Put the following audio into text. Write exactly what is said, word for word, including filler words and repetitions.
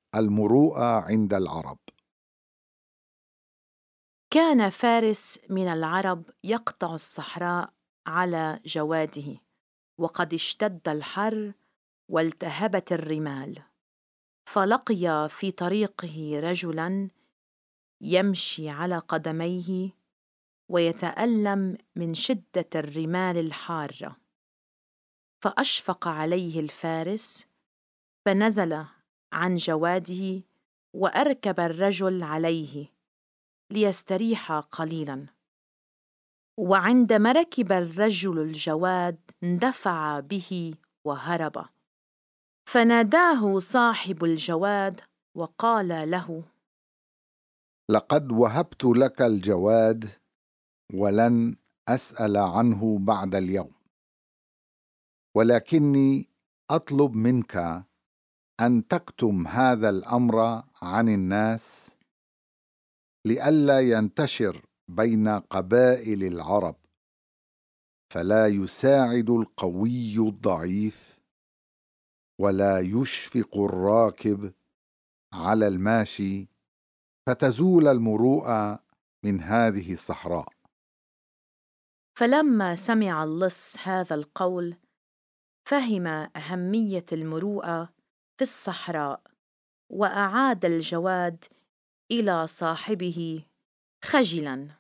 المروءة عند العرب. كان فارس من العرب يقطع الصحراء على جواده، وقد اشتد الحر والتهبت الرمال، فلقي في طريقه رجلاً يمشي على قدميه ويتألم من شدة الرمال الحارة، فأشفق عليه الفارس، فنزل عن جواده وأركب الرجل عليه ليستريح قليلاً. وعندما ركب الرجل الجواد اندفع به وهرب، فناداه صاحب الجواد وقال له: لقد وهبت لك الجواد ولن أسأل عنه بعد اليوم، ولكني أطلب منك أن تكتم هذا الأمر عن الناس لئلا ينتشر بين قبائل العرب، فلا يساعد القوي الضعيف، ولا يشفق الراكب على الماشي، فتزول المروءة من هذه الصحراء. فلما سمع اللص هذا القول فهم أهمية المروءة في الصحراء، وأعاد الجواد إلى صاحبه خجلاً.